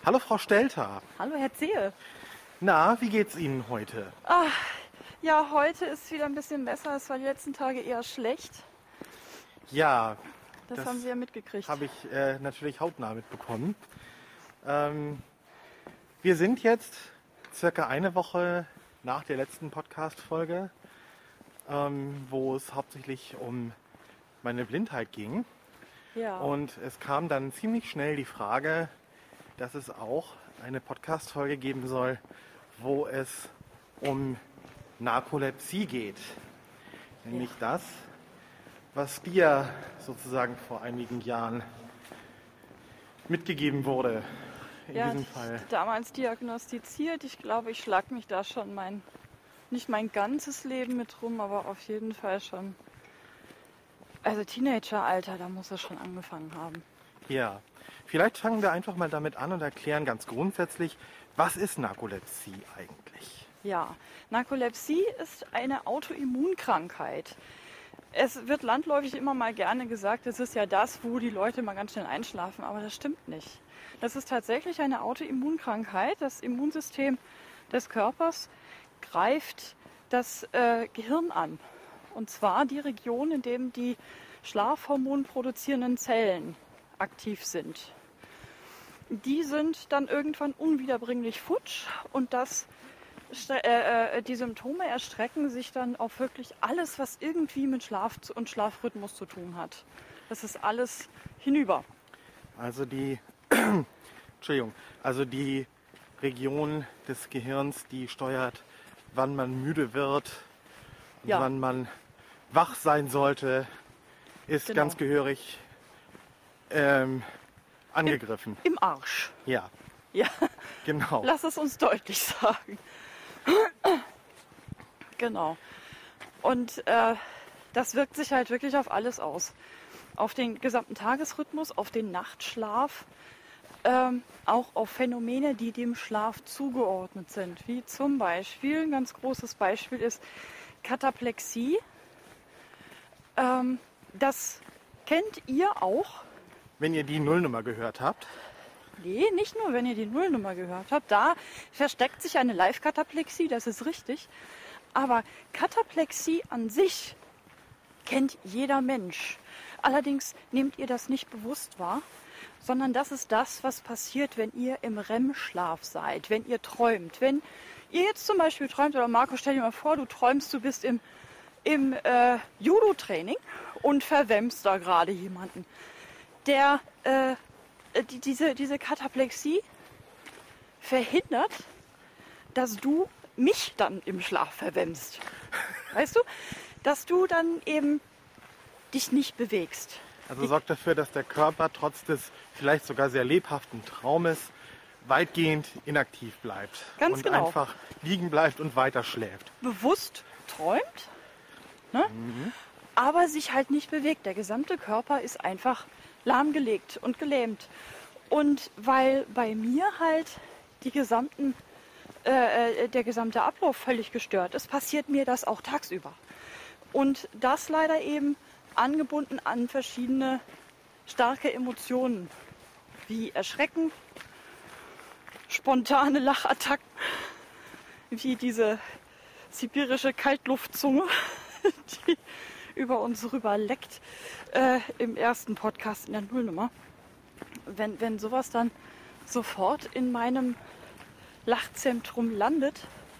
Hallo Frau Stelter. Hallo Herr Zehe. Na, wie geht's Ihnen heute? Ja, heute ist es wieder ein bisschen besser. Es war die letzten Tage eher schlecht. Ja, Das haben Sie ja mitgekriegt. habe ich natürlich hautnah mitbekommen. Wir sind jetzt circa eine Woche nach der letzten Podcast-Folge, wo es hauptsächlich um meine Blindheit ging. Ja. Und es kam dann ziemlich schnell die Frage, dass es auch eine Podcast-Folge geben soll, wo es um Narkolepsie geht. Nämlich das, was dir sozusagen vor einigen Jahren mitgegeben wurde. In diesem Fall. Damals diagnostiziert. Ich glaube, ich schlag mich da schon nicht mein ganzes Leben mit rum, aber auf jeden Fall schon. Also Teenageralter, da muss es schon angefangen haben. Ja, vielleicht fangen wir einfach mal damit an und erklären ganz grundsätzlich, was ist Narkolepsie eigentlich? Ja, Narkolepsie ist eine Autoimmunkrankheit. Es wird landläufig immer mal gerne gesagt, es ist ja das, wo die Leute mal ganz schnell einschlafen, aber das stimmt nicht. Das ist tatsächlich eine Autoimmunkrankheit. Das Immunsystem des Körpers greift das Gehirn an. Und zwar die Region, in dem die Schlafhormon produzierenden Zellen aktiv sind. Die sind dann irgendwann unwiederbringlich futsch und die Symptome erstrecken sich dann auf wirklich alles, was irgendwie mit Schlaf und Schlafrhythmus zu tun hat. Das ist alles hinüber. Also die Region des Gehirns, die steuert, wann man müde wird und wann man wach sein sollte, ist ganz gehörig angegriffen. Im Arsch. Ja, genau. Lass es uns deutlich sagen. Genau. Und das wirkt sich halt wirklich auf alles aus. Auf den gesamten Tagesrhythmus, auf den Nachtschlaf, auch auf Phänomene, die dem Schlaf zugeordnet sind. Wie zum Beispiel, ein ganz großes Beispiel ist Kataplexie. Das kennt ihr auch. Wenn ihr die Nullnummer gehört habt. Nee, nicht nur, wenn ihr die Nullnummer gehört habt. Da versteckt sich eine Live-Kataplexie, das ist richtig. Aber Kataplexie an sich kennt jeder Mensch. Allerdings nehmt ihr das nicht bewusst wahr, sondern das ist das, was passiert, wenn ihr im REM-Schlaf seid, wenn ihr träumt. Wenn ihr jetzt zum Beispiel träumt, oder Marco, stell dir mal vor, du träumst, du bist im Judo-Training und verwemmst da gerade jemanden. Diese Kataplexie verhindert, dass du mich dann im Schlaf verwemmst. Weißt du? Dass du dann eben dich nicht bewegst. Also sorgt dafür, dass der Körper trotz des vielleicht sogar sehr lebhaften Traumes weitgehend inaktiv bleibt. Ganz und genau. einfach liegen bleibt und weiter schläft. Bewusst träumt, ne? Aber sich halt nicht bewegt. Der gesamte Körper ist einfach lahmgelegt und gelähmt. Und weil bei mir halt der gesamte Ablauf völlig gestört ist, passiert mir das auch tagsüber. Und das leider eben angebunden an verschiedene starke Emotionen, wie Erschrecken, spontane Lachattacken, wie diese sibirische Kaltluftzunge, die über uns rüber leckt im ersten Podcast in der Nullnummer. Wenn sowas dann sofort in meinem Lachzentrum landet,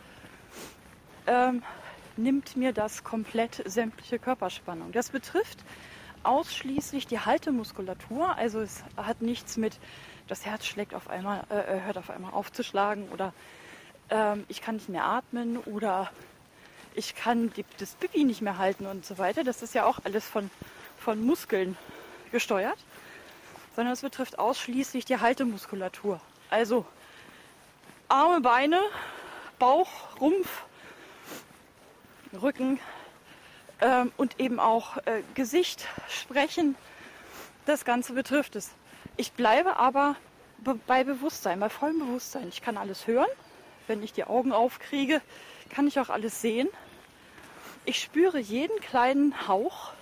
nimmt mir das komplett sämtliche Körperspannung. Das betrifft ausschließlich die Haltemuskulatur. Also es hat nichts mit, das Herz schlägt auf einmal, hört auf einmal auf zu schlagen oder ich kann nicht mehr atmen oder ich kann das Pipi nicht mehr halten und so weiter. Das ist ja auch alles von Muskeln gesteuert. Sondern es betrifft ausschließlich die Haltemuskulatur. Also Arme, Beine, Bauch, Rumpf, Rücken und eben auch Gesicht, Sprechen. Das Ganze betrifft es. Ich bleibe aber bei Bewusstsein, bei vollem Bewusstsein. Ich kann alles hören. Wenn ich die Augen aufkriege, kann ich auch alles sehen. Ich spüre jeden kleinen Hauch.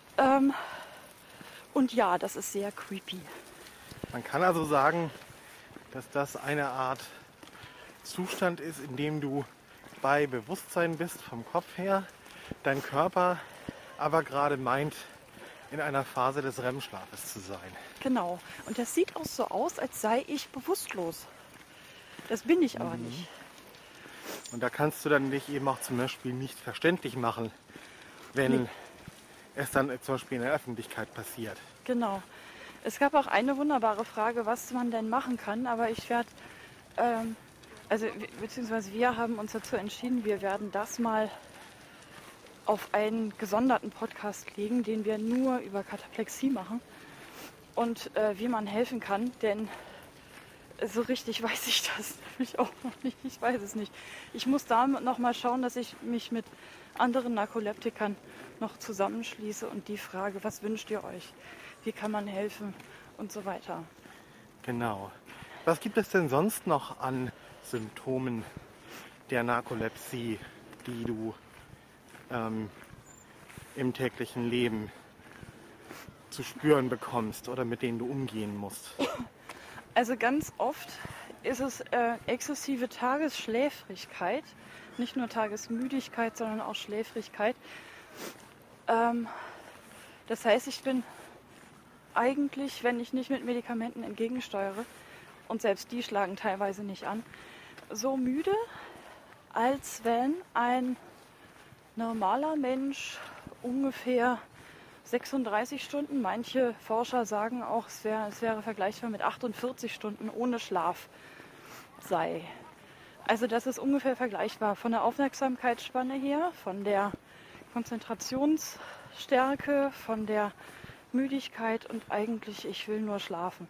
Und ja, das ist sehr creepy. Man kann also sagen, dass das eine Art Zustand ist, in dem du bei Bewusstsein bist vom Kopf her, dein Körper aber gerade meint, in einer Phase des REM-Schlafes zu sein. Genau. Und das sieht auch so aus, als sei ich bewusstlos. Das bin ich aber nicht. Und da kannst du dann dich eben auch zum Beispiel nicht verständlich machen, wenn es dann zum Beispiel in der Öffentlichkeit passiert. Genau. Es gab auch eine wunderbare Frage, was man denn machen kann, aber ich werde, beziehungsweise wir haben uns dazu entschieden, wir werden das mal auf einen gesonderten Podcast legen, den wir nur über Kataplexie machen und wie man helfen kann, denn so richtig weiß ich das nämlich auch noch nicht. Ich weiß es nicht. Ich muss da noch mal schauen, dass ich mich mit anderen Narkoleptikern noch zusammenschließe und die frage, was wünscht ihr euch? Wie kann man helfen? Und so weiter. Genau. Was gibt es denn sonst noch an Symptomen der Narkolepsie, die du im täglichen Leben zu spüren bekommst oder mit denen du umgehen musst? Also ganz oft ist es exzessive Tagesschläfrigkeit, nicht nur Tagesmüdigkeit, sondern auch Schläfrigkeit. Das heißt, ich bin eigentlich, wenn ich nicht mit Medikamenten entgegensteuere, und selbst die schlagen teilweise nicht an, so müde, als wenn ein normaler Mensch ungefähr 36 Stunden, manche Forscher sagen auch, es wäre vergleichbar mit 48 Stunden ohne Schlaf sei. Also das ist ungefähr vergleichbar von der Aufmerksamkeitsspanne her, von der Konzentrationsstärke, von der Müdigkeit und eigentlich, ich will nur schlafen.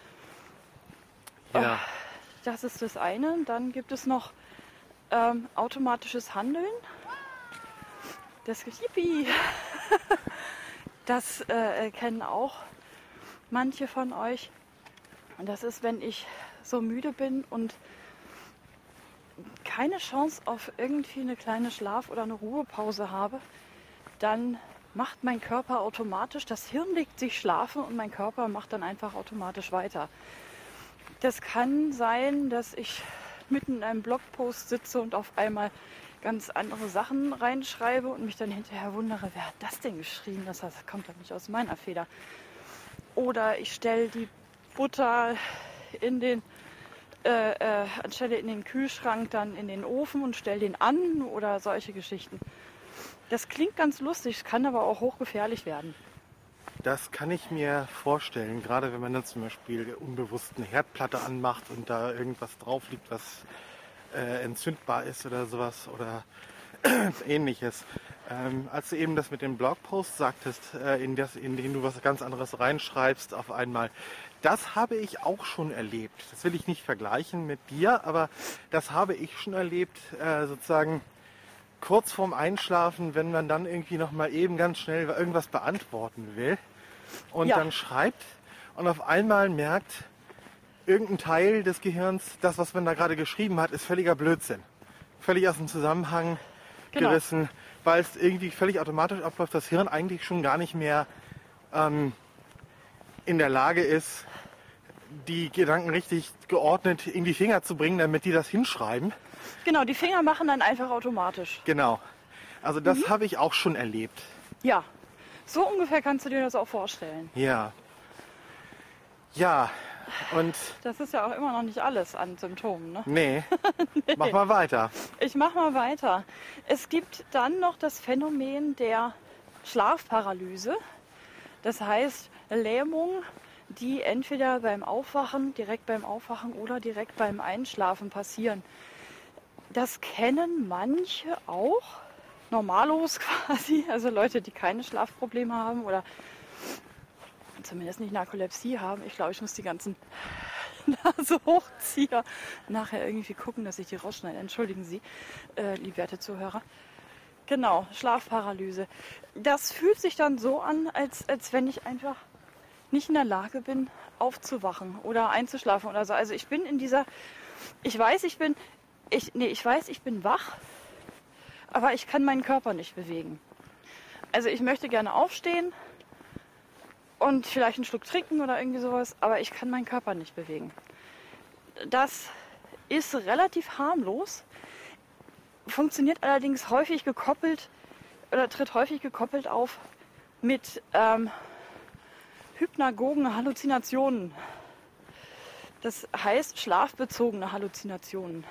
Ja. Das ist das eine. Dann gibt es noch automatisches Handeln. Das Yippie! Das kennen auch manche von euch. Und das ist, wenn ich so müde bin und keine Chance auf irgendwie eine kleine Schlaf- oder eine Ruhepause habe, dann macht mein Körper automatisch, das Hirn legt sich schlafen und mein Körper macht dann einfach automatisch weiter. Das kann sein, dass ich mitten in einem Blogpost sitze und auf einmal ganz andere Sachen reinschreibe und mich dann hinterher wundere, wer hat das denn geschrieben? Das kommt doch nicht aus meiner Feder. Oder ich stelle die Butter anstelle in den Kühlschrank dann in den Ofen und stelle den an oder solche Geschichten. Das klingt ganz lustig, kann aber auch hochgefährlich werden. Das kann ich mir vorstellen, gerade wenn man dann zum Beispiel unbewusst eine Herdplatte anmacht und da irgendwas drauf liegt, was entzündbar ist oder sowas oder ähnliches. Als du eben das mit dem Blogpost sagtest, in den du was ganz anderes reinschreibst auf einmal, das habe ich auch schon erlebt. Das will ich nicht vergleichen mit dir, aber das habe ich schon erlebt, sozusagen kurz vorm Einschlafen, wenn man dann irgendwie noch mal eben ganz schnell irgendwas beantworten will und dann schreibt und auf einmal merkt, irgendein Teil des Gehirns, das, was man da gerade geschrieben hat, ist völliger Blödsinn. Völlig aus dem Zusammenhang gerissen, weil es irgendwie völlig automatisch abläuft, das Hirn eigentlich schon gar nicht mehr in der Lage ist, die Gedanken richtig geordnet in die Finger zu bringen, damit die das hinschreiben. Genau, die Finger machen dann einfach automatisch. Genau. Also das habe ich auch schon erlebt. Ja, so ungefähr kannst du dir das auch vorstellen. Ja. Ja, und... Das ist ja auch immer noch nicht alles an Symptomen, ne? Nee, mach mal weiter. Ich mach mal weiter. Es gibt dann noch das Phänomen der Schlafparalyse. Das heißt Lähmung, die entweder direkt beim Aufwachen oder direkt beim Einschlafen passieren. Das kennen manche auch, Normalos quasi, also Leute, die keine Schlafprobleme haben oder zumindest nicht Narkolepsie haben. Ich glaube, ich muss die ganzen Nasehochzieher nachher irgendwie gucken, dass ich die rausschneide. Entschuldigen Sie, liebwerte Zuhörer. Genau, Schlafparalyse. Das fühlt sich dann so an, als wenn ich einfach nicht in der Lage bin, aufzuwachen oder einzuschlafen oder so. Also ich bin in dieser, ich weiß, ich bin wach, aber ich kann meinen Körper nicht bewegen. Also ich möchte gerne aufstehen und vielleicht einen Schluck trinken oder irgendwie sowas, aber ich kann meinen Körper nicht bewegen. Das ist relativ harmlos, funktioniert allerdings häufig gekoppelt oder tritt häufig gekoppelt auf mit hypnagogen Halluzinationen. Das heißt schlafbezogene Halluzinationen.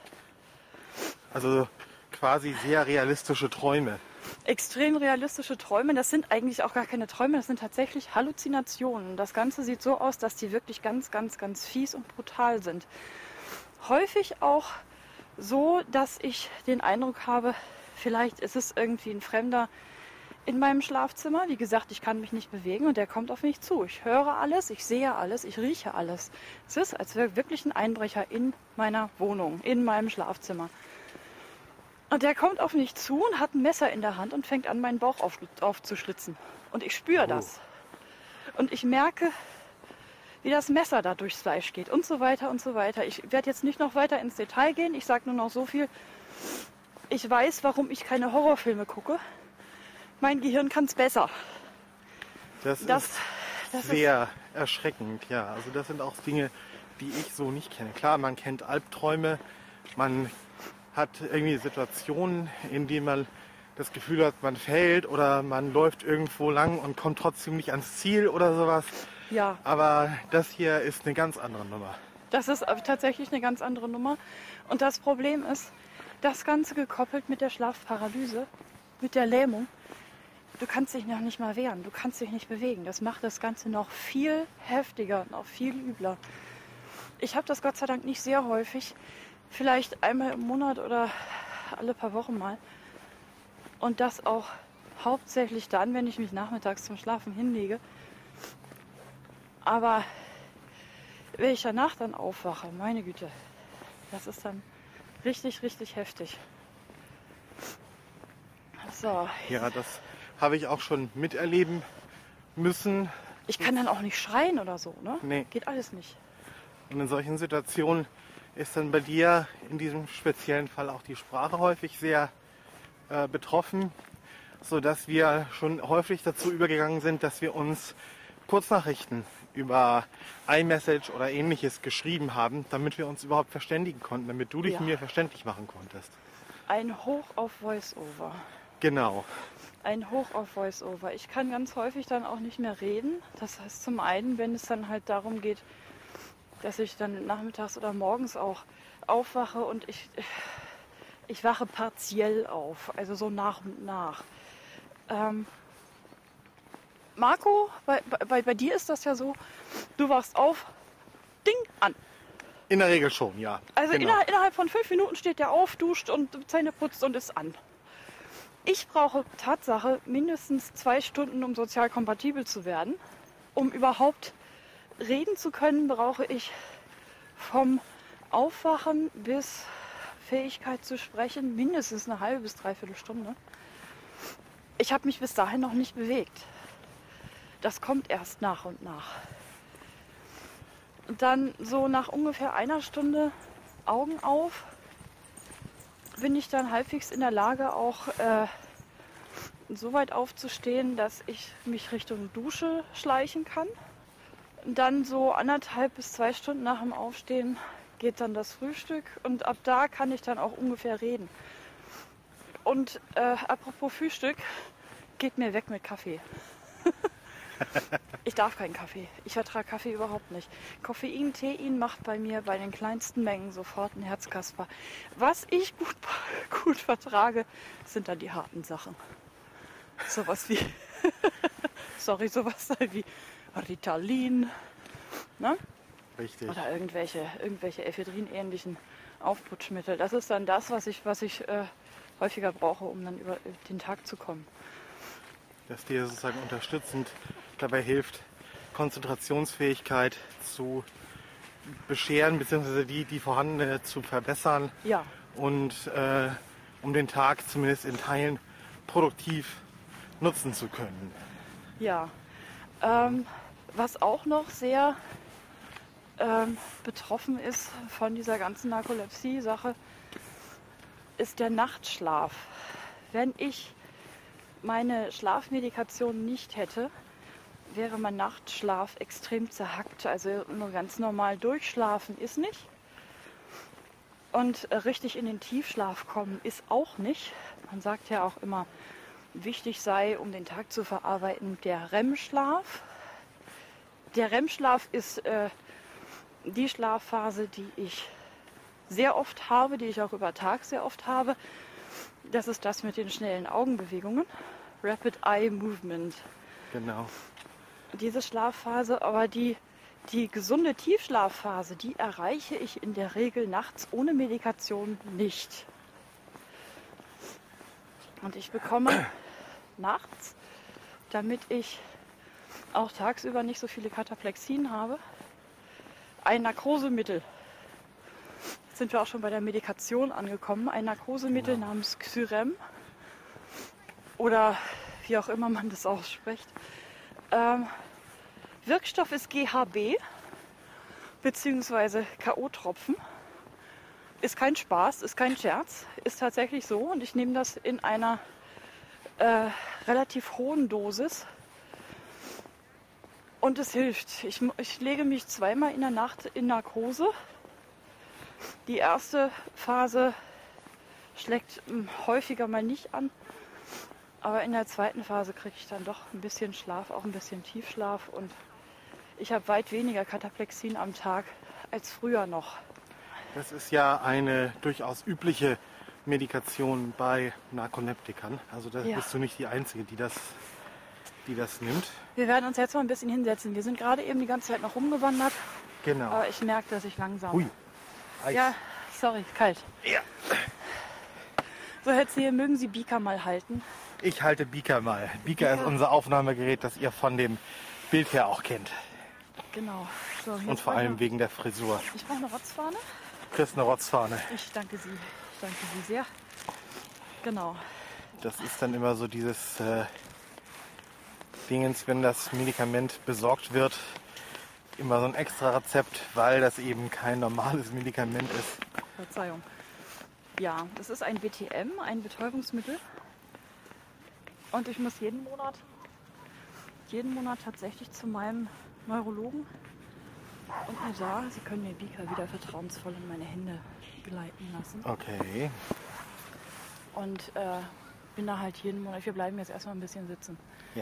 Also quasi sehr realistische Träume. Extrem realistische Träume, das sind eigentlich auch gar keine Träume, das sind tatsächlich Halluzinationen. Das Ganze sieht so aus, dass die wirklich ganz, ganz, ganz fies und brutal sind. Häufig auch so, dass ich den Eindruck habe, vielleicht ist es irgendwie ein Fremder in meinem Schlafzimmer. Wie gesagt, ich kann mich nicht bewegen und der kommt auf mich zu. Ich höre alles, ich sehe alles, ich rieche alles. Es ist, als wäre wirklich ein Einbrecher in meiner Wohnung, in meinem Schlafzimmer. Und der kommt auf mich zu und hat ein Messer in der Hand und fängt an, meinen Bauch aufzuschlitzen. Und ich spüre das. Und ich merke, wie das Messer da durchs Fleisch geht und so weiter und so weiter. Ich werde jetzt nicht noch weiter ins Detail gehen. Ich sage nur noch so viel. Ich weiß, warum ich keine Horrorfilme gucke. Mein Gehirn kann es besser. Das ist sehr erschreckend, ja. Also das sind auch Dinge, die ich so nicht kenne. Klar, man kennt Albträume, man hat irgendwie Situationen, in denen man das Gefühl hat, man fällt oder man läuft irgendwo lang und kommt trotzdem nicht ans Ziel oder sowas. Ja. Aber das hier ist eine ganz andere Nummer. Das ist tatsächlich eine ganz andere Nummer. Und das Problem ist, das Ganze gekoppelt mit der Schlafparalyse, mit der Lähmung. Du kannst dich noch nicht mal wehren, du kannst dich nicht bewegen. Das macht das Ganze noch viel heftiger, noch viel übler. Ich habe das Gott sei Dank nicht sehr häufig. Vielleicht einmal im Monat oder alle paar Wochen mal. Und das auch hauptsächlich dann, wenn ich mich nachmittags zum Schlafen hinlege. Aber wenn ich danach dann aufwache, meine Güte, das ist dann richtig, richtig heftig. So. Ja, das habe ich auch schon miterleben müssen. Ich kann dann auch nicht schreien oder so, ne? Nee. Geht alles nicht. Und in solchen Situationen ist dann bei dir in diesem speziellen Fall auch die Sprache häufig sehr betroffen, sodass wir schon häufig dazu übergegangen sind, dass wir uns Kurznachrichten über iMessage oder ähnliches geschrieben haben, damit wir uns überhaupt verständigen konnten, damit du dich Ja. mir verständlich machen konntest. Ein Hoch auf Voice-Over. Genau. Ein Hoch auf Voice-Over. Ich kann ganz häufig dann auch nicht mehr reden. Das heißt zum einen, wenn es dann halt darum geht, dass ich dann nachmittags oder morgens auch aufwache und ich wache partiell auf, also so nach und nach. Marco, bei dir ist das ja so, du wachst auf, Ding, an. In der Regel schon, ja. Also genau. innerhalb von 5 Minuten steht der auf, duscht und Zähne putzt und ist an. Ich brauche Tatsache mindestens 2 Stunden, um sozial kompatibel zu werden. Um überhaupt reden zu können, brauche ich vom Aufwachen bis Fähigkeit zu sprechen mindestens eine halbe bis dreiviertel Stunde. Ich habe mich bis dahin noch nicht bewegt. Das kommt erst nach und nach. Und dann so nach ungefähr einer Stunde Augen auf, bin ich dann halbwegs in der Lage, auch so weit aufzustehen, dass ich mich Richtung Dusche schleichen kann. Und dann so 1,5 bis 2 Stunden nach dem Aufstehen geht dann das Frühstück und ab da kann ich dann auch ungefähr reden. Und apropos Frühstück, geht mir weg mit Kaffee. Ich darf keinen Kaffee. Ich vertrage Kaffee überhaupt nicht. Koffein, Tein macht bei mir bei den kleinsten Mengen sofort ein Herzkasper. Was ich gut vertrage, sind dann die harten Sachen. Sowas wie, sowas halt wie Ritalin, ne? Richtig. Oder irgendwelche Ephedrin-ähnlichen Aufputschmittel. Das ist dann das, was ich häufiger brauche, um dann über den Tag zu kommen. Das dir sozusagen unterstützend dabei hilft, Konzentrationsfähigkeit zu bescheren, beziehungsweise die vorhandene zu verbessern. Ja. Und um den Tag zumindest in Teilen produktiv nutzen zu können. Ja. Was auch noch sehr betroffen ist von dieser ganzen Narkolepsie-Sache, ist der Nachtschlaf. Wenn ich meine Schlafmedikation nicht hätte, wäre mein Nachtschlaf extrem zerhackt. Also nur ganz normal durchschlafen ist nicht. Und richtig in den Tiefschlaf kommen ist auch nicht. Man sagt ja auch immer, wichtig sei, um den Tag zu verarbeiten, der REM-Schlaf. Der REM-Schlaf ist die Schlafphase, die ich sehr oft habe, die ich auch über Tag sehr oft habe. Das ist das mit den schnellen Augenbewegungen. Rapid Eye Movement. Genau. Diese Schlafphase, aber die gesunde Tiefschlafphase, die erreiche ich in der Regel nachts ohne Medikation nicht. Und ich bekomme nachts, damit ich auch tagsüber nicht so viele Kataplexien habe, ein Narkosemittel. Jetzt sind wir auch schon bei der Medikation angekommen. Ein Narkosemittel namens Xyrem oder wie auch immer man das ausspricht. Wirkstoff ist GHB bzw. K.O.-Tropfen. Ist kein Spaß, ist kein Scherz, ist tatsächlich so. Und ich nehme das in einer relativ hohen Dosis. Und es hilft. Ich lege mich zweimal in der Nacht in Narkose. Die erste Phase schlägt häufiger mal nicht an. Aber in der zweiten Phase kriege ich dann doch ein bisschen Schlaf, auch ein bisschen Tiefschlaf. Und ich habe weit weniger Kataplexien am Tag als früher noch. Das ist ja eine durchaus übliche Medikation bei Narkoleptikern. Also da bist du nicht die Einzige, die das nimmt. Wir werden uns jetzt mal ein bisschen hinsetzen. Wir sind gerade eben die ganze Zeit noch rumgewandert. Genau. Aber ich merke, dass ich langsam... Hui. Eis. Ja, sorry, kalt. Ja. So, Herr Zehe, mögen Sie Beaker mal halten? Ich halte Beaker mal. Beaker ist unser Aufnahmegerät, das ihr von dem Bild her auch kennt. Genau. So, Und vor allem wegen der Frisur. Ich brauche eine Rotzfahne. Du kriegst eine Rotzfahne. Ich danke Sie. Ich danke Sie sehr. Genau. Das ist dann immer so dieses Dingens, wenn das Medikament besorgt wird, immer so ein extra Rezept, weil das eben kein normales Medikament ist. Verzeihung. Ja, das ist ein BTM, ein Betäubungsmittel. Und ich muss jeden Monat tatsächlich zu meinem Neurologen. Und mir da, Sie können mir Beaker wieder vertrauensvoll in meine Hände gleiten lassen. Okay. Und bin da halt jeden Monat, wir bleiben jetzt erstmal ein bisschen sitzen. Ja.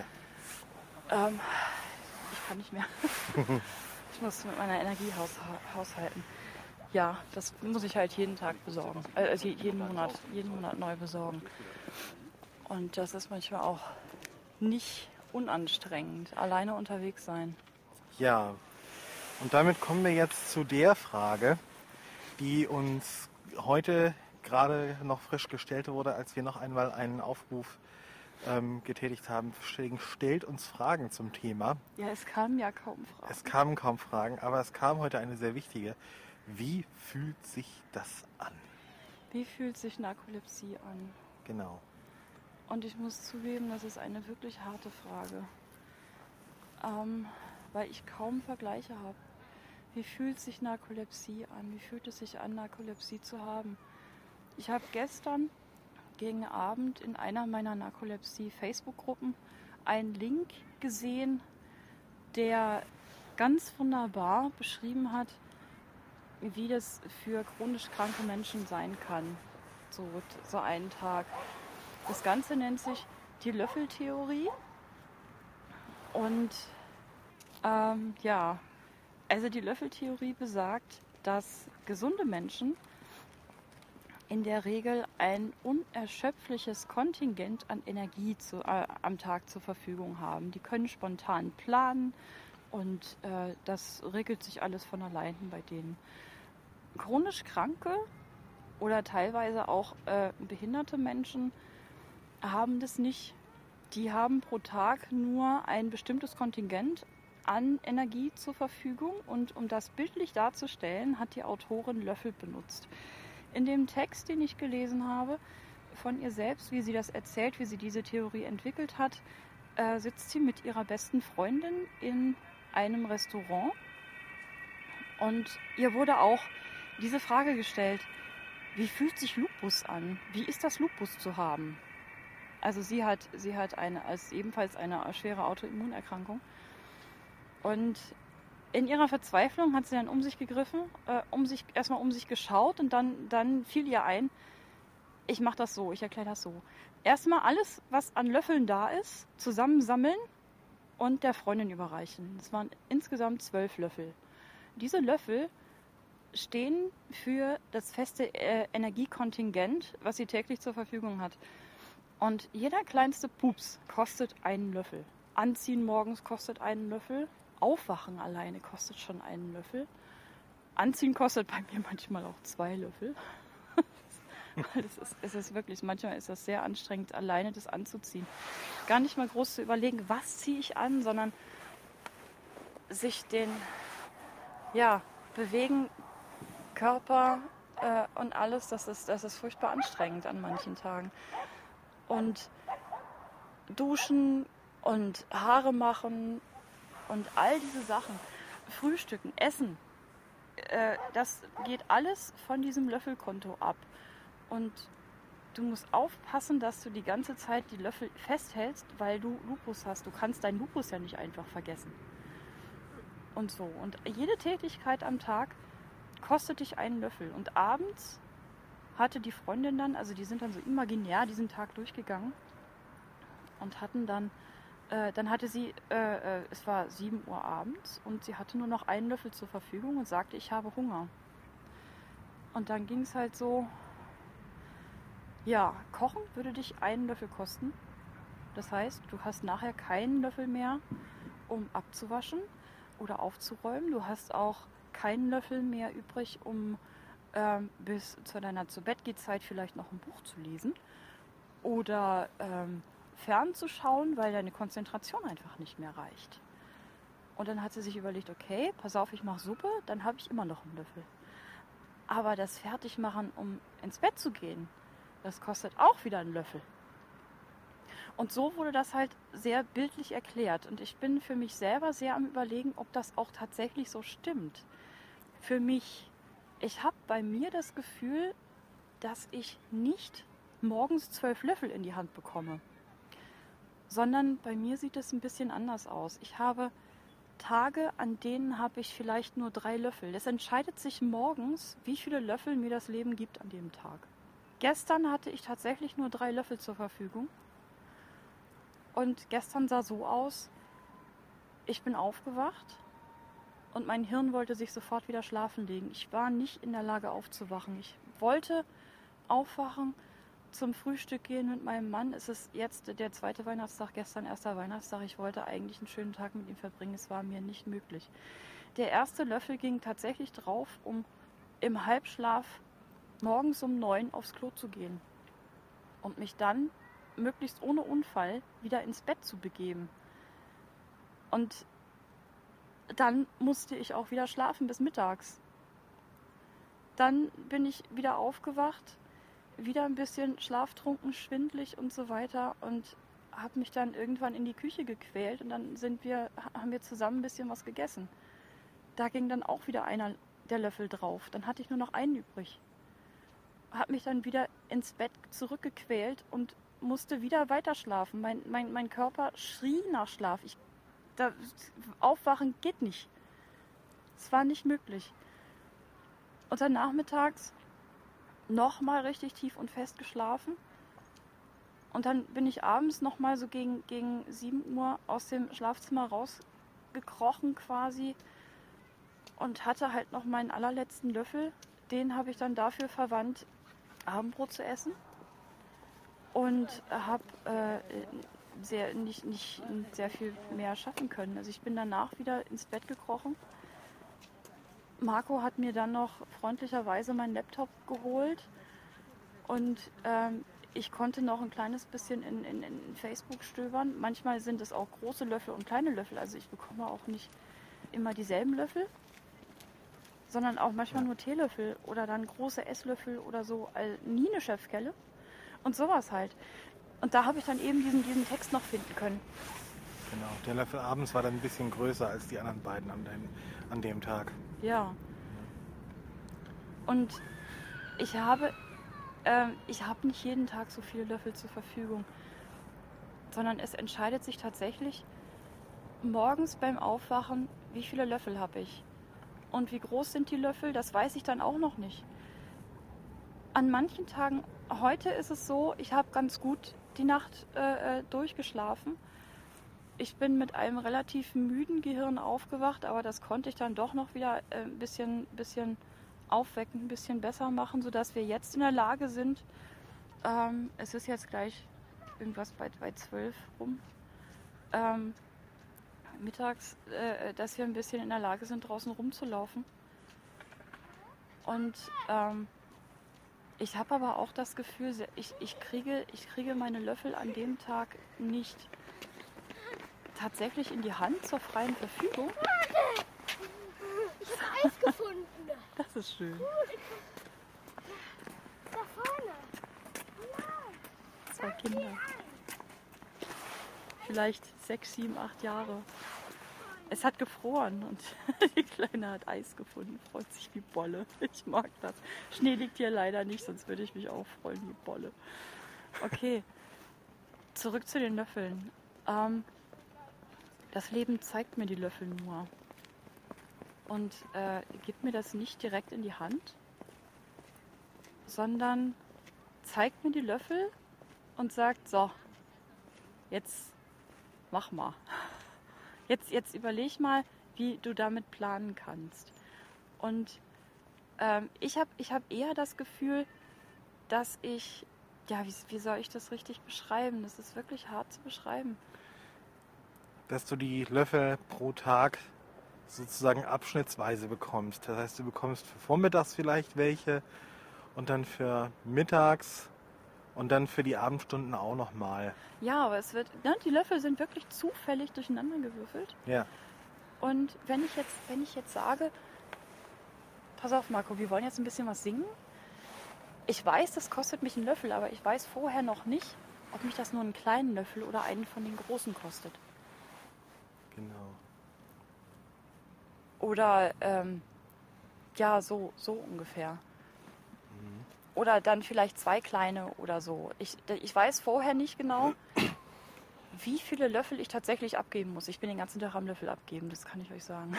Ich kann nicht mehr. Ich muss mit meiner Energie haushalten. Ja, das muss ich halt jeden Tag besorgen. Also jeden Monat neu besorgen. Und das ist manchmal auch nicht unanstrengend. Alleine unterwegs sein. Ja. Und damit kommen wir jetzt zu der Frage, die uns heute gerade noch frisch gestellt wurde, als wir noch einmal einen Aufruf getätigt haben. Stellt uns Fragen zum Thema. Ja, es kamen ja kaum Fragen. Es kamen kaum Fragen, aber es kam heute eine sehr wichtige. Wie fühlt sich das an? Wie fühlt sich Narkolepsie an? Genau. Und ich muss zugeben, das ist eine wirklich harte Frage. Weil ich kaum Vergleiche habe. Wie fühlt sich Narkolepsie an? Wie fühlt es sich an, Narkolepsie zu haben? Ich habe gestern gegen Abend in einer meiner Narkolepsie-Facebook-Gruppen einen Link gesehen, der ganz wunderbar beschrieben hat, wie das für chronisch kranke Menschen sein kann. So einen Tag. Das Ganze nennt sich die Löffeltheorie. Und also die Löffeltheorie besagt, dass gesunde Menschen in der Regel ein unerschöpfliches Kontingent an Energie am Tag zur Verfügung haben. Die können spontan planen und das regelt sich alles von allein bei denen. Chronisch Kranke oder teilweise auch behinderte Menschen haben das nicht. Die haben pro Tag nur ein bestimmtes Kontingent an Energie zur Verfügung und um das bildlich darzustellen, hat die Autorin Löffel benutzt. In dem Text, den ich gelesen habe, von ihr selbst, wie sie das erzählt, wie sie diese Theorie entwickelt hat, sitzt sie mit ihrer besten Freundin in einem Restaurant und ihr wurde auch diese Frage gestellt: Wie fühlt sich Lupus an? Wie ist das, Lupus zu haben? Also sie hat ebenfalls eine schwere Autoimmunerkrankung und in ihrer Verzweiflung hat sie dann um sich gegriffen, erstmal um sich geschaut und dann fiel ihr ein, ich mache das so, ich erkläre das so. Erstmal alles, was an Löffeln da ist, zusammensammeln und der Freundin überreichen. Das waren insgesamt 12 Löffel. Diese Löffel stehen für das feste Energiekontingent, was sie täglich zur Verfügung hat. Und jeder kleinste Pups kostet einen Löffel. Anziehen morgens kostet einen Löffel. Aufwachen alleine kostet schon einen Löffel. Anziehen kostet bei mir manchmal auch 2 Löffel. Es ist wirklich, manchmal ist das sehr anstrengend, alleine das anzuziehen. Gar nicht mal groß zu überlegen, was ziehe ich an, sondern sich den, bewegen, Körper und alles, das ist furchtbar anstrengend an manchen Tagen. Und duschen und Haare machen und all diese Sachen, Frühstücken, Essen, das geht alles von diesem Löffelkonto ab. Und du musst aufpassen, dass du die ganze Zeit die Löffel festhältst, weil du Lupus hast. Du kannst deinen Lupus ja nicht einfach vergessen. Und so. Und jede Tätigkeit am Tag kostet dich einen Löffel. Und abends hatte die Freundin dann, also die sind dann so imaginär diesen Tag durchgegangen und hatten dann hatte sie, es war 7 Uhr abends und sie hatte nur noch einen Löffel zur Verfügung und sagte, ich habe Hunger. Und dann ging es halt so, ja, kochen würde dich einen Löffel kosten. Das heißt, du hast nachher keinen Löffel mehr, um abzuwaschen oder aufzuräumen. Du hast auch keinen Löffel mehr übrig, um bis zu deiner Zu-Bett-Geh-Zeit vielleicht noch ein Buch zu lesen oder fernzuschauen, weil deine Konzentration einfach nicht mehr reicht. Und dann hat sie sich überlegt, okay, pass auf, ich mache Suppe, dann habe ich immer noch einen Löffel. Aber das Fertigmachen, um ins Bett zu gehen, das kostet auch wieder einen Löffel. Und so wurde das halt sehr bildlich erklärt. Und ich bin für mich selber sehr am Überlegen, ob das auch tatsächlich so stimmt. Für mich, ich habe bei mir das Gefühl, dass ich nicht morgens 12 Löffel in die Hand bekomme. Sondern bei mir sieht es ein bisschen anders aus. Ich habe Tage, an denen habe ich vielleicht nur 3 Löffel. Es entscheidet sich morgens, wie viele Löffel mir das Leben gibt an dem Tag. Gestern hatte ich tatsächlich nur 3 Löffel zur Verfügung. Und gestern sah so aus, ich bin aufgewacht und mein Hirn wollte sich sofort wieder schlafen legen. Ich war nicht in der Lage aufzuwachen. Ich wollte aufwachen, zum Frühstück gehen mit meinem Mann. Es ist jetzt der 2. Weihnachtstag, gestern 1. Weihnachtstag. Ich wollte eigentlich einen schönen Tag mit ihm verbringen. Es war mir nicht möglich. Der erste Löffel ging tatsächlich drauf, um im Halbschlaf morgens um 9 aufs Klo zu gehen und mich dann möglichst ohne Unfall wieder ins Bett zu begeben. Und dann musste ich auch wieder schlafen bis mittags. Dann bin ich wieder aufgewacht, wieder ein bisschen schlaftrunken, schwindelig und so weiter und habe mich dann irgendwann in die Küche gequält und dann haben wir zusammen ein bisschen was gegessen. Da ging dann auch wieder einer der Löffel drauf. Dann hatte ich nur noch einen übrig. Habe mich dann wieder ins Bett zurückgequält und musste wieder weiter schlafen. Mein Körper schrie nach Schlaf. Aufwachen geht nicht. Es war nicht möglich. Und dann nachmittags nochmal richtig tief und fest geschlafen. Und dann bin ich abends nochmal so gegen 7 Uhr aus dem Schlafzimmer rausgekrochen quasi und hatte halt noch meinen allerletzten Löffel. Den habe ich dann dafür verwandt, Abendbrot zu essen. Und habe nicht sehr viel mehr schaffen können. Also ich bin danach wieder ins Bett gekrochen. Marco hat mir dann noch freundlicherweise meinen Laptop geholt und ich konnte noch ein kleines bisschen in Facebook stöbern. Manchmal sind es auch große Löffel und kleine Löffel. Also ich bekomme auch nicht immer dieselben Löffel, sondern auch manchmal nur Teelöffel oder dann große Esslöffel oder so. Also nie eine Schöpfkelle und sowas halt. Und da habe ich dann eben diesen Text noch finden können. Genau, der Löffel abends war dann ein bisschen größer als die anderen beiden an dem Tag. Ja. Und ich habe nicht jeden Tag so viele Löffel zur Verfügung, sondern es entscheidet sich tatsächlich morgens beim Aufwachen, wie viele Löffel habe ich? Und wie groß sind die Löffel? Das weiß ich dann auch noch nicht. An manchen Tagen, heute ist es so, ich habe ganz gut die Nacht durchgeschlafen. Ich bin mit einem relativ müden Gehirn aufgewacht, aber das konnte ich dann doch noch wieder ein bisschen aufwecken, ein bisschen besser machen, sodass wir jetzt in der Lage sind, es ist jetzt gleich irgendwas bei 12 rum, mittags, dass wir ein bisschen in der Lage sind, draußen rumzulaufen. Und ich habe aber auch das Gefühl, ich kriege meine Löffel an dem Tag nicht tatsächlich in die Hand zur freien Verfügung. Ich habe Eis gefunden. Das ist schön. Da vorne. Zwei Kinder. Vielleicht 6, 7, 8 Jahre. Es hat gefroren und die Kleine hat Eis gefunden. Freut sich wie Bolle. Ich mag das. Schnee liegt hier leider nicht, sonst würde ich mich auch freuen wie Bolle. Okay, zurück zu den Löffeln. Das Leben zeigt mir die Löffel nur und gibt mir das nicht direkt in die Hand, sondern zeigt mir die Löffel und sagt, so, jetzt mach mal. Jetzt überleg mal, wie du damit planen kannst. Und ich hab eher das Gefühl, dass ich, ja, wie soll ich das richtig beschreiben? Das ist wirklich hart zu beschreiben. Dass du die Löffel pro Tag sozusagen abschnittsweise bekommst. Das heißt, du bekommst für vormittags vielleicht welche und dann für mittags und dann für die Abendstunden auch nochmal. Ja, aber die Löffel sind wirklich zufällig durcheinander gewürfelt. Ja. Und wenn ich jetzt sage, pass auf Marco, wir wollen jetzt ein bisschen was singen. Ich weiß, das kostet mich einen Löffel, aber ich weiß vorher noch nicht, ob mich das nur einen kleinen Löffel oder einen von den großen kostet. Genau. Oder ja, so ungefähr. Oder dann vielleicht 2 kleine oder so. Ich weiß vorher nicht genau, wie viele Löffel ich tatsächlich abgeben muss. Ich bin den ganzen Tag am Löffel abgeben, das kann ich euch sagen.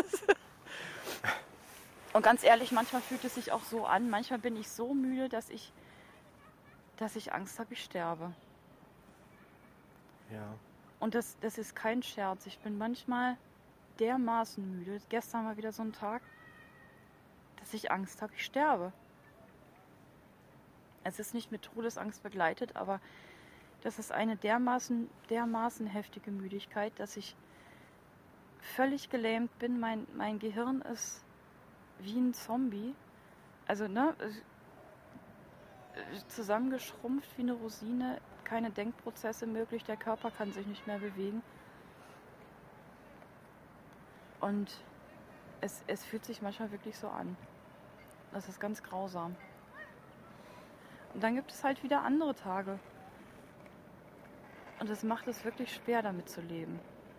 Und ganz ehrlich, manchmal fühlt es sich auch so an. Manchmal bin ich so müde, dass ich Angst habe, ich sterbe. Ja. Und das ist kein Scherz. Ich bin manchmal dermaßen müde. Gestern war wieder so ein Tag, dass ich Angst habe, ich sterbe. Es ist nicht mit Todesangst begleitet, aber das ist eine dermaßen heftige Müdigkeit, dass ich völlig gelähmt bin. Mein Gehirn ist wie ein Zombie. Also, zusammengeschrumpft wie eine Rosine, keine Denkprozesse möglich, der Körper kann sich nicht mehr bewegen. Und es fühlt sich manchmal wirklich so an. Das ist ganz grausam. Und dann gibt es halt wieder andere Tage. Und das macht es wirklich schwer, damit zu leben.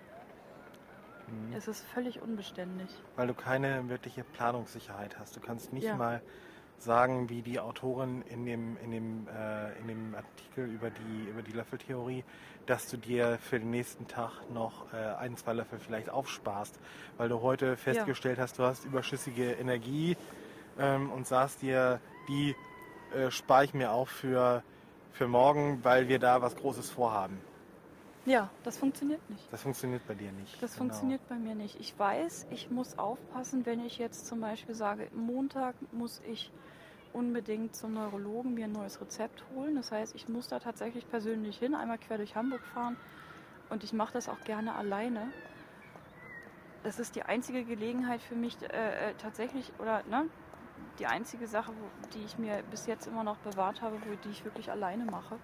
Es ist völlig unbeständig. Weil du keine wirkliche Planungssicherheit hast. Du kannst nicht Ja. mal sagen, wie die Autorin in dem Artikel über die Löffeltheorie, dass du dir für den nächsten Tag noch 1, 2 Löffel vielleicht aufsparst. Weil du heute festgestellt hast, du hast überschüssige Energie und sagst dir, die spare ich mir auf für morgen, weil wir da was Großes vorhaben. Ja, das funktioniert nicht. Das funktioniert bei dir nicht. Das funktioniert bei mir nicht. Ich weiß, ich muss aufpassen, wenn ich jetzt zum Beispiel sage, Montag muss ich unbedingt zum Neurologen mir ein neues Rezept holen. Das heißt, ich muss da tatsächlich persönlich hin, einmal quer durch Hamburg fahren. Und ich mache das auch gerne alleine. Das ist die einzige Gelegenheit für mich tatsächlich, oder die einzige Sache, die ich mir bis jetzt immer noch bewahrt habe, die ich wirklich alleine mache.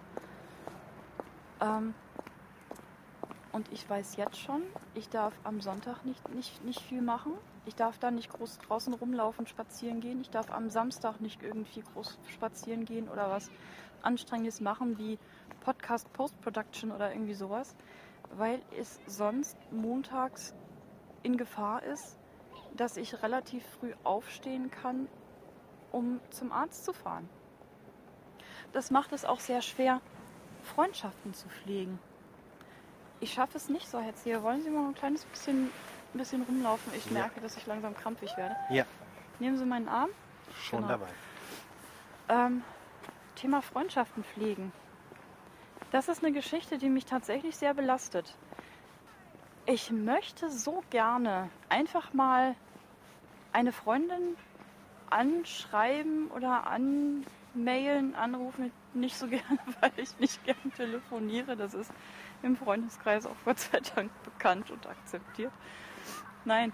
Und ich weiß jetzt schon, ich darf am Sonntag nicht viel machen. Ich darf dann nicht groß draußen rumlaufen, spazieren gehen. Ich darf am Samstag nicht irgendwie groß spazieren gehen oder was Anstrengendes machen wie Podcast Post-Production oder irgendwie sowas, weil es sonst montags in Gefahr ist, dass ich relativ früh aufstehen kann, um zum Arzt zu fahren. Das macht es auch sehr schwer, Freundschaften zu pflegen. Ich schaffe es nicht so, Herr Zehe. Wollen Sie mal ein kleines bisschen ein bisschen rumlaufen. Ich merke, dass ich langsam krampfig werde. Ja, Nehmen Sie meinen Arm. schon Genau. dabei. Thema Freundschaften pflegen. Das ist eine Geschichte, die mich tatsächlich sehr belastet. Ich möchte so gerne einfach mal eine Freundin anschreiben oder anmailen, anrufen. Nicht so gerne, weil ich nicht gern telefoniere. Das ist im Freundeskreis auch Gott sei Dank bekannt und akzeptiert. Nein,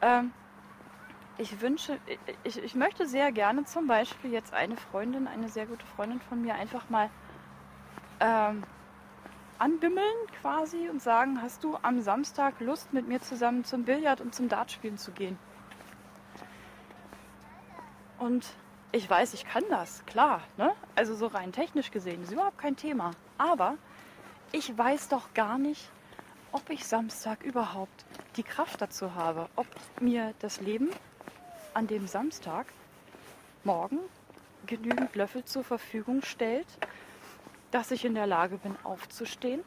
ich möchte sehr gerne zum Beispiel jetzt eine Freundin, eine sehr gute Freundin von mir einfach mal anbimmeln quasi und sagen, hast du am Samstag Lust, mit mir zusammen zum Billard und zum Dartspielen zu gehen? Und ich weiß, ich kann das, klar, ne? Also so rein technisch gesehen ist überhaupt kein Thema. Aber ich weiß doch gar nicht, ob ich Samstag überhaupt die Kraft dazu habe, ob mir das Leben an dem Samstag morgen genügend Löffel zur Verfügung stellt, dass ich in der Lage bin, aufzustehen,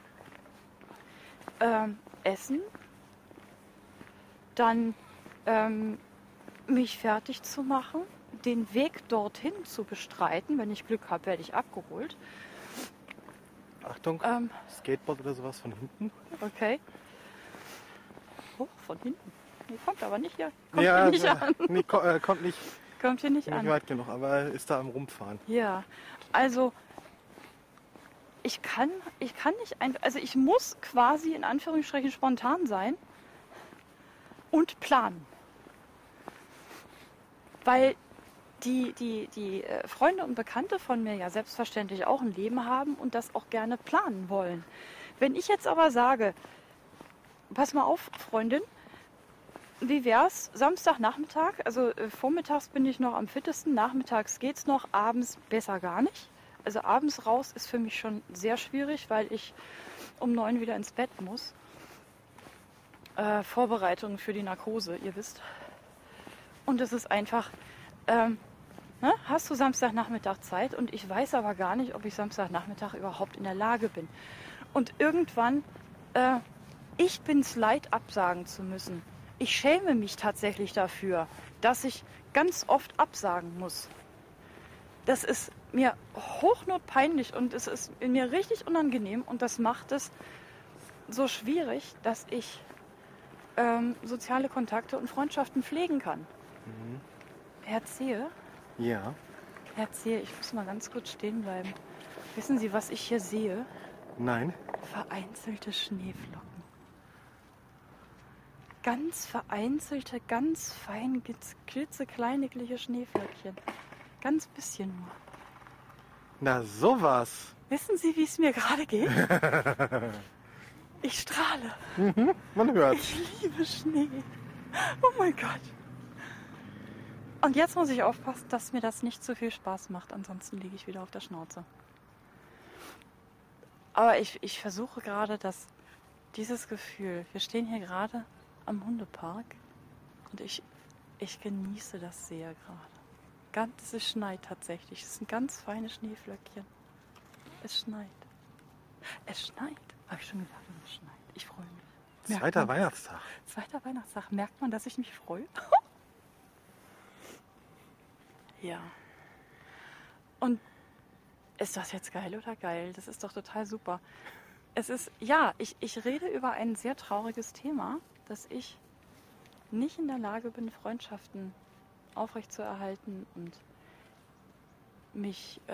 essen, dann mich fertig zu machen, den Weg dorthin zu bestreiten. Wenn ich Glück habe, werde ich abgeholt. Achtung, Skateboard oder sowas von hinten. Okay. Oh, von hinten. Nee, kommt aber nicht hier. Kommt Ja, hier nicht an. Nee, kommt nicht Kommt hier nicht an. weit genug, aber ist da am Rumfahren. Ja, also ich kann nicht einfach, also ich muss quasi in Anführungsstrichen spontan sein und planen. Weil die Freunde und Bekannte von mir ja selbstverständlich auch ein Leben haben und das auch gerne planen wollen. Wenn ich jetzt aber sage, pass mal auf, Freundin, wie wär's Samstagnachmittag? Also vormittags bin ich noch am fittesten, nachmittags geht's noch, abends besser gar nicht. Also abends raus ist für mich schon sehr schwierig, weil ich um 9 wieder ins Bett muss. Vorbereitungen für die Narkose, ihr wisst. Und es ist einfach, hast du Samstagnachmittag Zeit? Und ich weiß aber gar nicht, ob ich Samstagnachmittag überhaupt in der Lage bin. Und irgendwann, ich bin's leid, absagen zu müssen. Ich schäme mich tatsächlich dafür, dass ich ganz oft absagen muss. Das ist mir hochnotpeinlich und es ist mir richtig unangenehm und das macht es so schwierig, dass ich soziale Kontakte und Freundschaften pflegen kann. Mhm. Herr Zehe, Ja. ich muss mal ganz kurz stehen bleiben. Wissen Sie, was ich hier sehe? Nein. Vereinzelte Schneeflocken. Ganz vereinzelte, ganz fein, klitzekleine Schneeflöckchen. Ganz bisschen nur. Na sowas. Wissen Sie, wie es mir gerade geht? Ich strahle. Man hört. Ich liebe Schnee. Oh mein Gott. Und jetzt muss ich aufpassen, dass mir das nicht zu viel Spaß macht. Ansonsten liege ich wieder auf der Schnauze. Aber ich versuche gerade, dass dieses Gefühl, wir stehen hier gerade am Hundepark und ich genieße das sehr gerade. Es schneit tatsächlich. Es sind ganz feine Schneeflöckchen. Es schneit. Es schneit. Habe ich schon gesagt, es schneit. Ich freue mich. Merkt Zweiter man- Weihnachtstag. Zweiter Weihnachtstag. Merkt man, dass ich mich freue? Ja. Und ist das jetzt geil oder geil? Das ist doch total super. Es ist, ja, ich rede über ein sehr trauriges Thema, dass ich nicht in der Lage bin, Freundschaften aufrechtzuerhalten und mich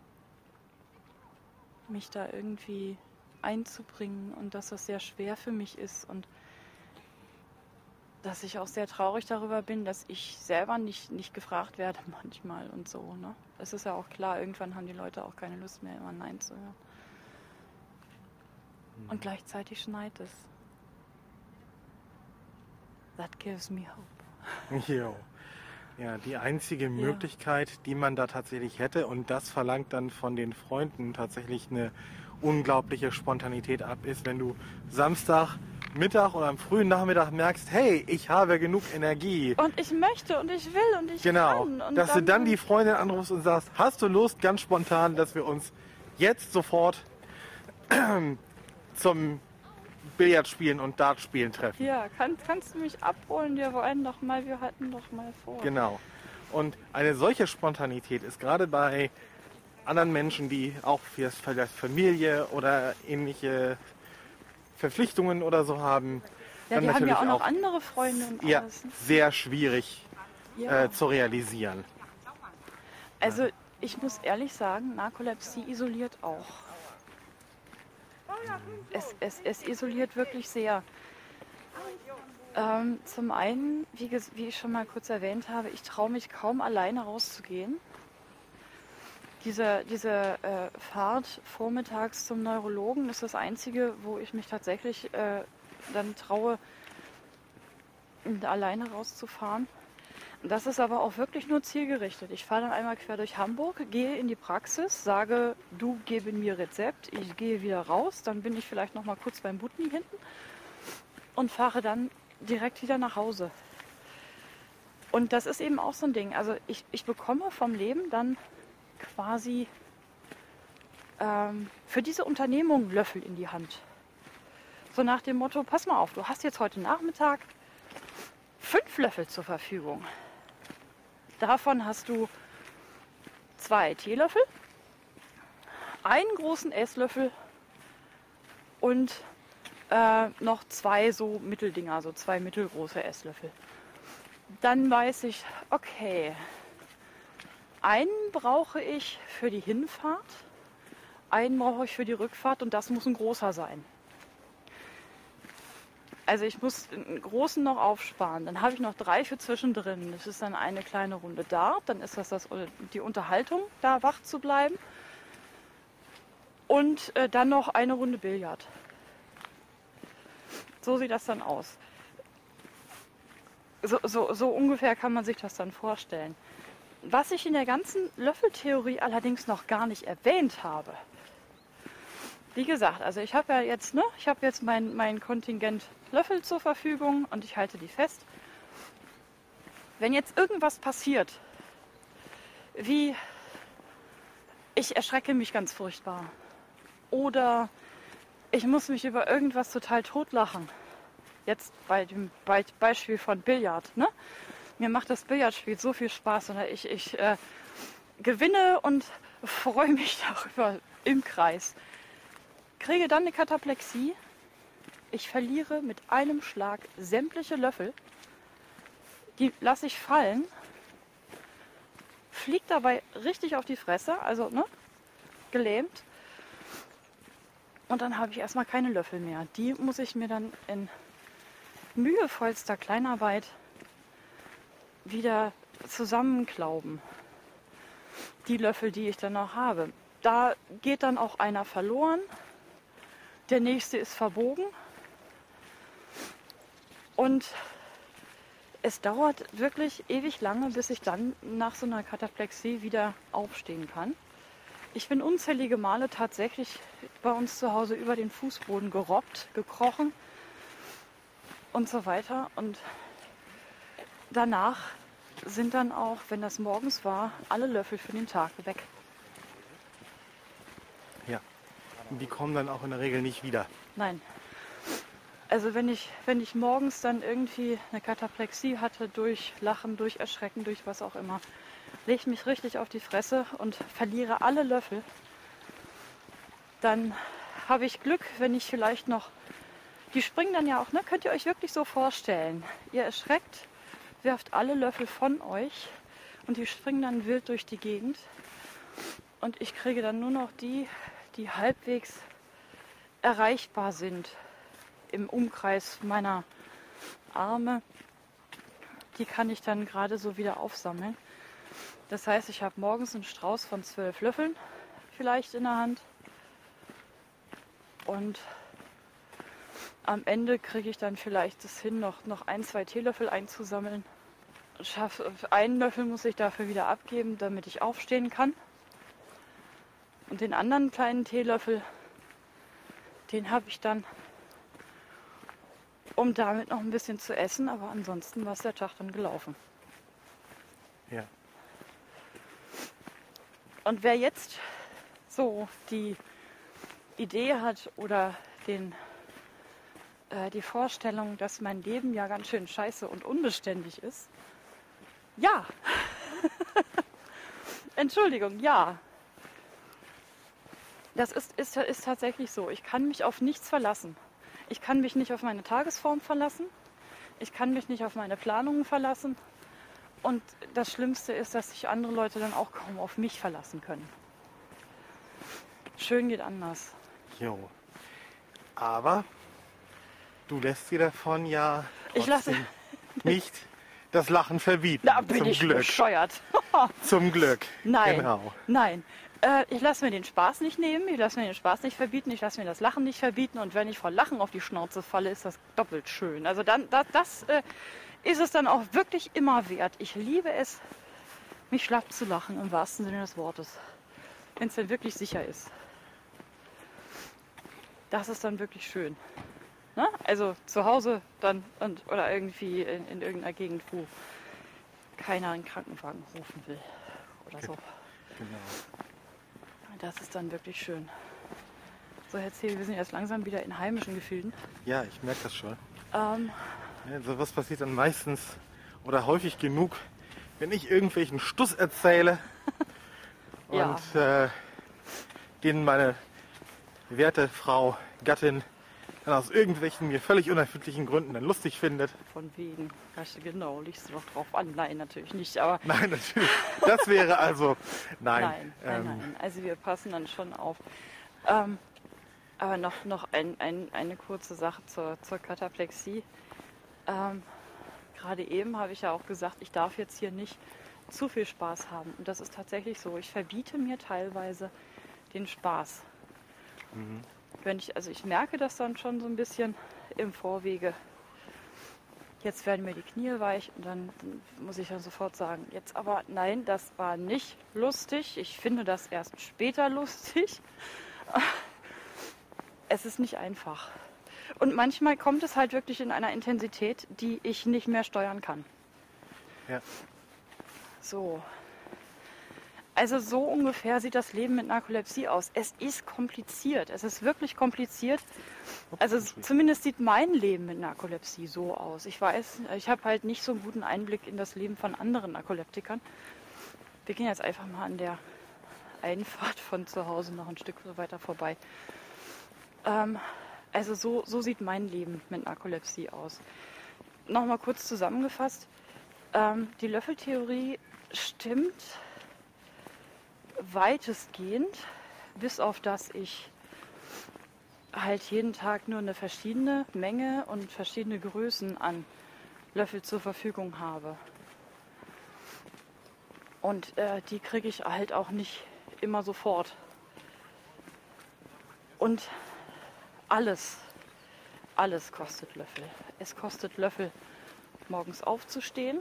da irgendwie einzubringen und dass das sehr schwer für mich ist und dass ich auch sehr traurig darüber bin, dass ich selber nicht gefragt werde manchmal und so. Ne? Es ist ja auch klar, irgendwann haben die Leute auch keine Lust mehr, immer Nein zu hören. Und gleichzeitig schneit es. That gives me hope. Jo. Ja, die einzige Möglichkeit, die man da tatsächlich hätte, und das verlangt dann von den Freunden tatsächlich eine unglaubliche Spontanität ab, ist, wenn du Samstagmittag oder am frühen Nachmittag merkst, hey, ich habe genug Energie. Und ich möchte und ich will und ich Genau, kann. Und dass du dann die Freundin anrufst und sagst, hast du Lust, ganz spontan, dass wir uns jetzt sofort zum Billardspielen und Dartspielen treffen. Ja, kannst du mich abholen? Wir hatten doch mal vor. Genau. Und eine solche Spontanität ist gerade bei anderen Menschen, die auch vielleicht Familie oder ähnliche Verpflichtungen oder so haben, Ja, dann die haben ja natürlich auch noch andere Freunde und ja, alles. sehr schwierig Ja. zu realisieren. Also ich muss ehrlich sagen, Narkolepsie isoliert auch. Es isoliert wirklich sehr. Zum einen, wie ich schon mal kurz erwähnt habe, ich traue mich kaum alleine rauszugehen. Diese Fahrt vormittags zum Neurologen ist das Einzige, wo ich mich tatsächlich dann traue, alleine rauszufahren. Das ist aber auch wirklich nur zielgerichtet. Ich fahre dann einmal quer durch Hamburg, gehe in die Praxis, sage, du gebe mir Rezept, ich gehe wieder raus, dann bin ich vielleicht noch mal kurz beim Butni hinten und fahre dann direkt wieder nach Hause. Und das ist eben auch so ein Ding. Also ich bekomme vom Leben dann quasi für diese Unternehmung Löffel in die Hand. So nach dem Motto, pass mal auf, du hast jetzt heute Nachmittag 5 Löffel zur Verfügung. Davon hast du 2 Teelöffel, einen großen Esslöffel und noch 2 so Mitteldinger, so 2 mittelgroße Esslöffel. Dann weiß ich, okay, einen brauche ich für die Hinfahrt, einen brauche ich für die Rückfahrt und das muss ein großer sein. Also ich muss einen großen noch aufsparen. Dann habe ich noch 3 für zwischendrin. Das ist dann eine kleine Runde Dart. Dann ist das die Unterhaltung, da wach zu bleiben. Und dann noch eine Runde Billard. So sieht das dann aus. So ungefähr kann man sich das dann vorstellen. Was ich in der ganzen Löffeltheorie allerdings noch gar nicht erwähnt habe. Wie gesagt, also ich habe ja jetzt, mein Kontingent Löffel zur Verfügung und ich halte die fest. Wenn jetzt irgendwas passiert, wie ich erschrecke mich ganz furchtbar oder ich muss mich über irgendwas total totlachen. Jetzt bei dem Beispiel von Billard, ne? Mir macht das Billardspiel so viel Spaß und ich gewinne und freue mich darüber im Kreis. Kriege dann eine Kataplexie. Ich verliere mit einem Schlag sämtliche Löffel. Die lasse ich fallen. Fliegt dabei richtig auf die Fresse, also gelähmt. Und dann habe ich erstmal keine Löffel mehr. Die muss ich mir dann in mühevollster Kleinarbeit wieder zusammenklauben. Die Löffel, die ich dann noch habe. Da geht dann auch einer verloren. Der nächste ist verbogen. Und es dauert wirklich ewig lange, bis ich dann nach so einer Kataplexie wieder aufstehen kann. Ich bin unzählige Male tatsächlich bei uns zu Hause über den Fußboden gerobbt, gekrochen und so weiter. Und danach sind dann auch, wenn das morgens war, alle Löffel für den Tag weg. Ja, und die kommen dann auch in der Regel nicht wieder. Nein. Also wenn ich morgens dann irgendwie eine Kataplexie hatte, durch Lachen, durch Erschrecken, durch was auch immer, lege ich mich richtig auf die Fresse und verliere alle Löffel. Dann habe ich Glück, wenn ich vielleicht noch, die springen dann ja auch, ne? Könnt ihr euch wirklich so vorstellen. Ihr erschreckt, werft alle Löffel von euch und die springen dann wild durch die Gegend. Und ich kriege dann nur noch die halbwegs erreichbar sind im Umkreis meiner Arme. Die kann ich dann gerade so wieder aufsammeln. Das heißt, ich habe morgens einen Strauß von 12 Löffeln vielleicht in der Hand. Und am Ende kriege ich dann vielleicht das hin, noch 1, 2 Teelöffel einzusammeln. Einen Löffel muss ich dafür wieder abgeben, damit ich aufstehen kann. Und den anderen kleinen Teelöffel, den habe ich dann, um damit noch ein bisschen zu essen. Aber ansonsten war es der Tag dann gelaufen. Ja. Und wer jetzt so die Idee hat oder den die Vorstellung, dass mein Leben ja ganz schön scheiße und unbeständig ist. Ja. Entschuldigung, ja. Das ist tatsächlich so. Ich kann mich auf nichts verlassen. Ich kann mich nicht auf meine Tagesform verlassen. Ich kann mich nicht auf meine Planungen verlassen. Und das Schlimmste ist, dass sich andere Leute dann auch kaum auf mich verlassen können. Schön geht anders. Jo. Aber du lässt dir davon ja Ich lasse- trotzdem nicht das Lachen verbieten. Da bin Zum ich Glück. bescheuert. Zum Glück. Nein, Genau. nein. Ich lasse mir den Spaß nicht nehmen, ich lasse mir den Spaß nicht verbieten, ich lasse mir das Lachen nicht verbieten. Und wenn ich vor Lachen auf die Schnauze falle, ist das doppelt schön. Also dann, das ist es dann auch wirklich immer wert. Ich liebe es, mich schlapp zu lachen, im wahrsten Sinne des Wortes. Wenn es dann wirklich sicher ist. Das ist dann wirklich schön. Ne? Also zu Hause dann oder irgendwie in irgendeiner Gegend, wo keiner einen Krankenwagen rufen will oder so. Genau. Das ist dann wirklich schön. So, Herr Zähl, wir sind jetzt langsam wieder in heimischen Gefilden. Ja, ich merke das schon. Ähm, Ja, sowas passiert dann meistens oder häufig genug, wenn ich irgendwelchen Stuss erzähle Ja. und den meine werte Frau, Gattin, dann aus irgendwelchen mir völlig unerfindlichen Gründen dann lustig findet. von wegen. Hast du genau, liegst du doch drauf an. Nein, natürlich nicht. Aber Nein, natürlich. Das wäre also. Nein. nein. Also wir passen dann schon auf. Aber noch eine kurze Sache zur Kataplexie. Gerade eben habe ich ja auch gesagt, ich darf jetzt hier nicht zu viel Spaß haben. Und das ist tatsächlich so. Ich verbiete mir teilweise den Spaß. Ich merke das dann schon so ein bisschen im Vorwege. Jetzt werden mir die Knie weich und dann muss ich dann sofort sagen, jetzt aber nein, das war nicht lustig. Ich finde das erst später lustig. Es ist nicht einfach. Und manchmal kommt es halt wirklich in einer Intensität, die ich nicht mehr steuern kann. Ja. So. Also so ungefähr sieht das Leben mit Narkolepsie aus. Es ist kompliziert. Es ist wirklich kompliziert. Also zumindest sieht mein Leben mit Narkolepsie so aus. Ich weiß, ich habe halt nicht so einen guten Einblick in das Leben von anderen Narkoleptikern. Wir gehen jetzt einfach mal an der Einfahrt von zu Hause noch ein Stück so weiter vorbei. Also so sieht mein Leben mit Narkolepsie aus. Nochmal kurz zusammengefasst. Die Löffeltheorie stimmt weitestgehend, bis auf dass ich halt jeden Tag nur eine verschiedene Menge und verschiedene Größen an Löffel zur Verfügung habe. Und die kriege ich halt auch nicht immer sofort. Und alles kostet Löffel. Es kostet Löffel, morgens aufzustehen.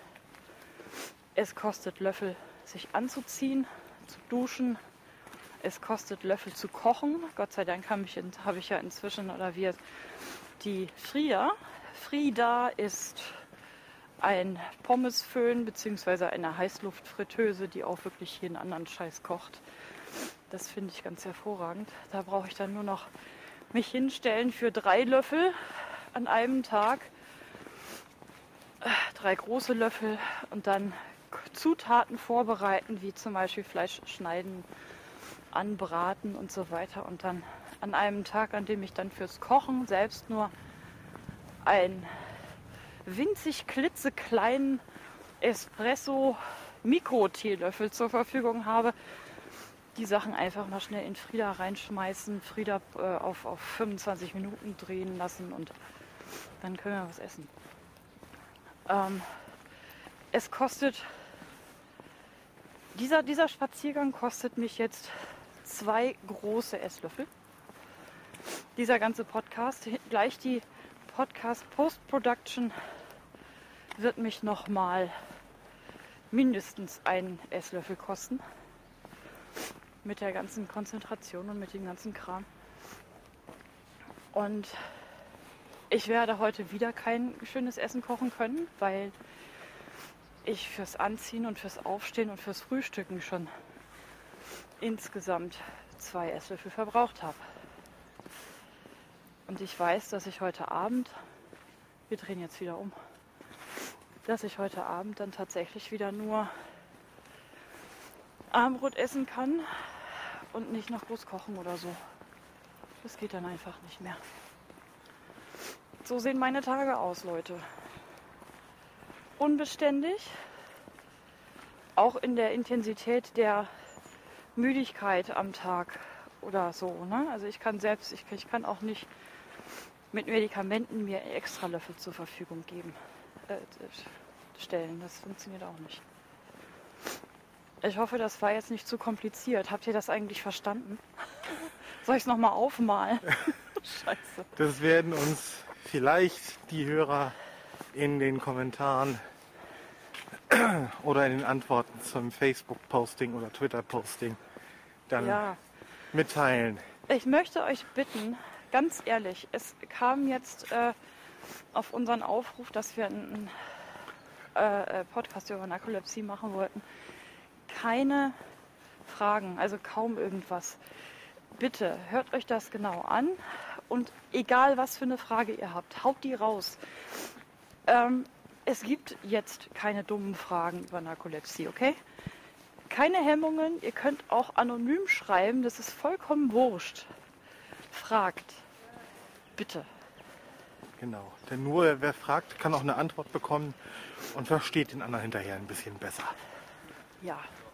Es kostet Löffel, sich anzuziehen, zu duschen. Es kostet Löffel zu kochen. Gott sei Dank habe ich ja inzwischen, oder wir, die Frida. Frida ist ein Pommesföhn bzw. eine Heißluftfritteuse, die auch wirklich jeden anderen Scheiß kocht. Das finde ich ganz hervorragend. Da brauche ich dann nur noch mich hinstellen für 3 Löffel an einem Tag. 3 große Löffel und dann Zutaten vorbereiten, wie zum Beispiel Fleisch schneiden, anbraten und so weiter. Und dann an einem Tag, an dem ich dann fürs Kochen selbst nur einen winzig klitzekleinen Espresso-Mikro-Teelöffel zur Verfügung habe, die Sachen einfach mal schnell in Frida reinschmeißen, Frida auf 25 Minuten drehen lassen und dann können wir was essen. Es kostet, dieser Spaziergang kostet mich jetzt 2 große Esslöffel. Dieser ganze Podcast, gleich die Podcast Post-Production wird mich nochmal mindestens 1 Esslöffel kosten. Mit der ganzen Konzentration und mit dem ganzen Kram. Und ich werde heute wieder kein schönes Essen kochen können, weil ich fürs Anziehen und fürs Aufstehen und fürs Frühstücken schon insgesamt 2 Esslöffel verbraucht habe. Und ich weiß, dass ich heute Abend, wir drehen jetzt wieder um, dass ich heute Abend dann tatsächlich wieder nur Abendbrot essen kann und nicht noch groß kochen oder so. Das geht dann einfach nicht mehr. So sehen meine Tage aus, Leute. Unbeständig, auch in der Intensität der Müdigkeit am Tag oder so. Ne? Also ich kann auch nicht mit Medikamenten mir extra Löffel zur Verfügung stellen. Das funktioniert auch nicht. Ich hoffe, das war jetzt nicht zu kompliziert. Habt ihr das eigentlich verstanden? Soll ich es nochmal aufmalen? Scheiße. Das werden uns vielleicht die Hörer in den Kommentaren oder in den Antworten zum Facebook-Posting oder Twitter-Posting dann mitteilen. Ich möchte euch bitten, ganz ehrlich, es kam jetzt auf unseren Aufruf, dass wir einen Podcast über Narkolepsie machen wollten, keine Fragen, also kaum irgendwas. Bitte hört euch das genau an und egal was für eine Frage ihr habt, haut die raus. Es gibt jetzt keine dummen Fragen über Narkolepsie, okay? Keine Hemmungen, ihr könnt auch anonym schreiben, das ist vollkommen wurscht. Fragt. Bitte. Genau, denn nur wer fragt, kann auch eine Antwort bekommen und versteht den anderen hinterher ein bisschen besser. Ja.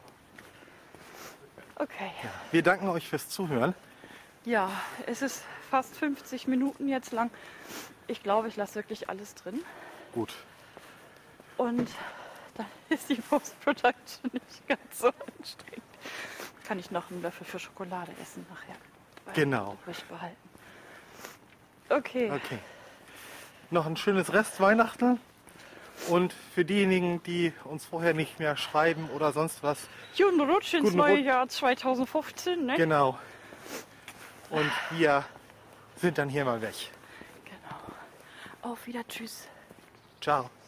Okay. Ja, wir danken euch fürs Zuhören. Ja, es ist fast 50 Minuten jetzt lang. Ich glaube, ich lasse wirklich alles drin. Gut. Und dann ist die Post-Production nicht ganz so anstrengend. Kann ich noch einen Löffel für Schokolade essen nachher. Genau. Übrig behalten. Okay. Okay. Noch ein schönes Restweihnachten. Und für diejenigen, die uns vorher nicht mehr schreiben oder sonst was. Guten Rutsch ins Guten neue Rutsch. Jahr 2015, ne? Genau. Und wir sind dann hier mal weg. Genau. Auf wieder, tschüss. Ciao.